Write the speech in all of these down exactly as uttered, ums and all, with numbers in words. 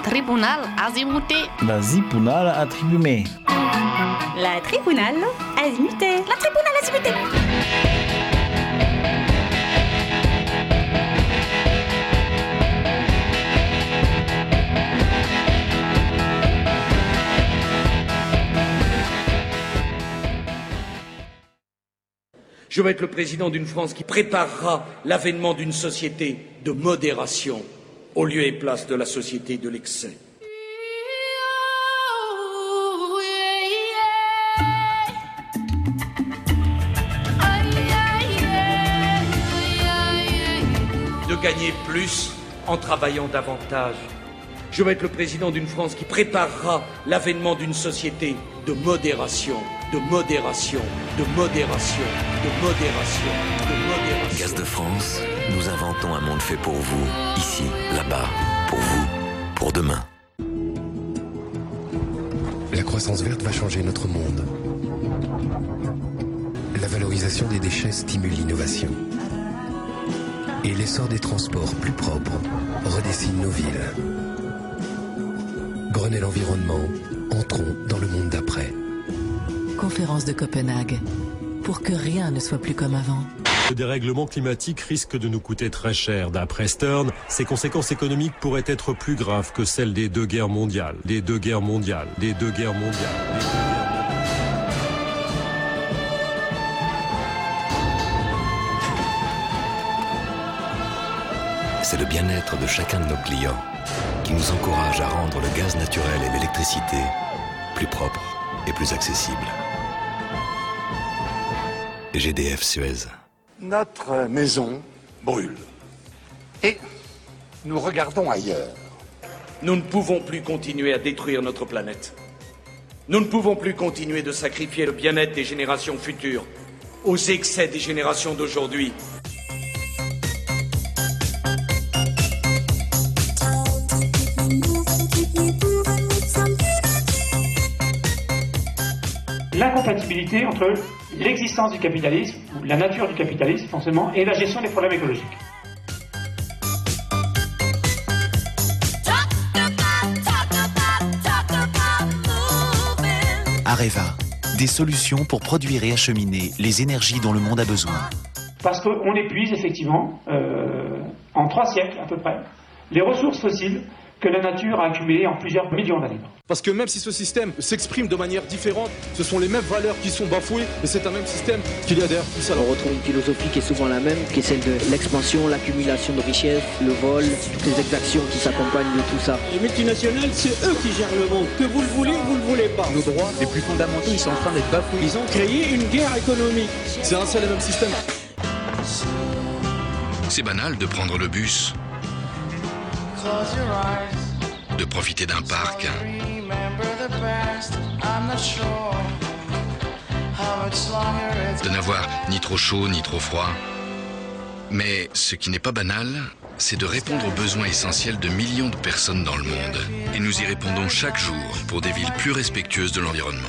tribunal azimuté. La tribunal attribué. La tribunal azimuté. La tribunal azimuté. Je vais être le président d'une France qui préparera l'avènement d'une société de modération au lieu et place de la société de l'excès. De gagner plus en travaillant davantage. Je vais être le président d'une France qui préparera l'avènement d'une société de modération, de modération, de modération, de modération, de modération. Gaz de France, nous inventons un monde fait pour vous, ici, là-bas, pour vous, pour demain. La croissance verte va changer notre monde. La valorisation des déchets stimule l'innovation. Et l'essor des transports plus propres redessine nos villes. Grenelle Environnement, entrons dans le monde d'après. Conférence de Copenhague. Pour que rien ne soit plus comme avant. Le dérèglement climatique risque de nous coûter très cher. D'après Stern, ses conséquences économiques pourraient être plus graves que celles des deux guerres mondiales. Des deux guerres mondiales. Des deux guerres mondiales. Des deux guerres mondiales. C'est le bien-être de chacun de nos clients qui nous encourage à rendre le gaz naturel et l'électricité plus propres et plus accessibles. G D F Suez. Notre maison brûle. Et nous regardons ailleurs. Nous ne pouvons plus continuer à détruire notre planète. Nous ne pouvons plus continuer de sacrifier le bien-être des générations futures aux excès des générations d'aujourd'hui. L'incompatibilité entre l'existence du capitalisme, ou la nature du capitalisme forcément, et la gestion des problèmes écologiques. Areva, des solutions pour produire et acheminer les énergies dont le monde a besoin. Parce qu'on épuise effectivement, euh, en trois siècles à peu près, les ressources fossiles que la nature a accumulées en plusieurs millions d'années. Parce que même si ce système s'exprime de manière différente, ce sont les mêmes valeurs qui sont bafouées, et c'est un même système qu'il y a derrière tout ça. On retrouve une philosophie qui est souvent la même, qui est celle de l'expansion, l'accumulation de richesses, le vol, toutes les exactions qui s'accompagnent de tout ça. Les multinationales, c'est eux qui gèrent le monde. Que vous le voulez, vous le voulez pas. Nos droits les plus fondamentaux, ils sont en train d'être bafoués. Ils ont créé une guerre économique. C'est un seul et même système. C'est banal de prendre le bus, de profiter d'un parc, de n'avoir ni trop chaud ni trop froid. Mais ce qui n'est pas banal, c'est de répondre aux besoins essentiels de millions de personnes dans le monde. Et nous y répondons chaque jour pour des villes plus respectueuses de l'environnement.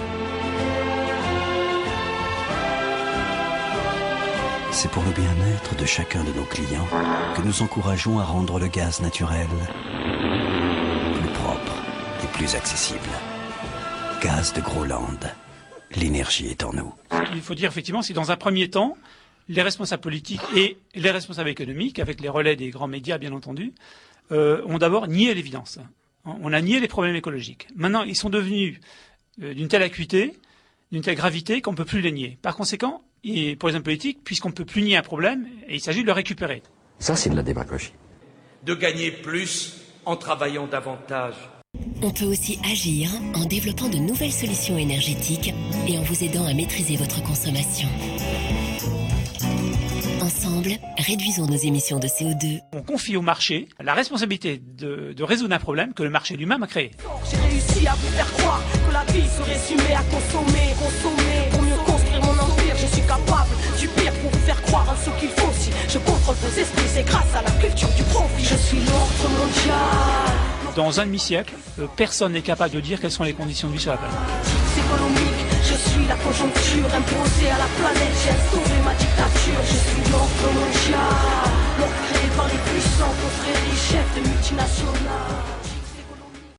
C'est pour le bien-être de chacun de nos clients que nous encourageons à rendre le gaz naturel plus propre et plus accessible. Gaz de Groland. L'énergie est en nous. Il faut dire effectivement, si dans un premier temps, les responsables politiques et les responsables économiques, avec les relais des grands médias bien entendu, euh, ont d'abord nié l'évidence. On a nié les problèmes écologiques. Maintenant, ils sont devenus euh, d'une telle acuité, d'une telle gravité qu'on ne peut plus les nier. Par conséquent, et pour les hommes politiques, puisqu'on ne peut plus nier un problème, et il s'agit de le récupérer. Ça, c'est de la démagogie. De gagner plus en travaillant davantage. On peut aussi agir en développant de nouvelles solutions énergétiques et en vous aidant à maîtriser votre consommation. Ensemble, réduisons nos émissions de C O deux. On confie au marché la responsabilité de, de résoudre un problème que le marché lui-même a créé. J'ai réussi à vous faire croire que la vie se résumait à consommer, consommer. Pour mieux construire mon empire, je suis capable du pire pour vous faire croire en ce qu'il faut. Si je contrôle vos esprits, c'est grâce à la culture du profit. Je suis l'ordre mondial. Dans un demi-siècle, personne n'est capable de dire quelles sont les conditions de vie sur la planète. C'est économique, je suis la conjoncture imposée à la planète. J'ai instauré ma dictature, je suis l'ordre mondial. L'ordre créé par les puissants, contre les chefs de multinationales.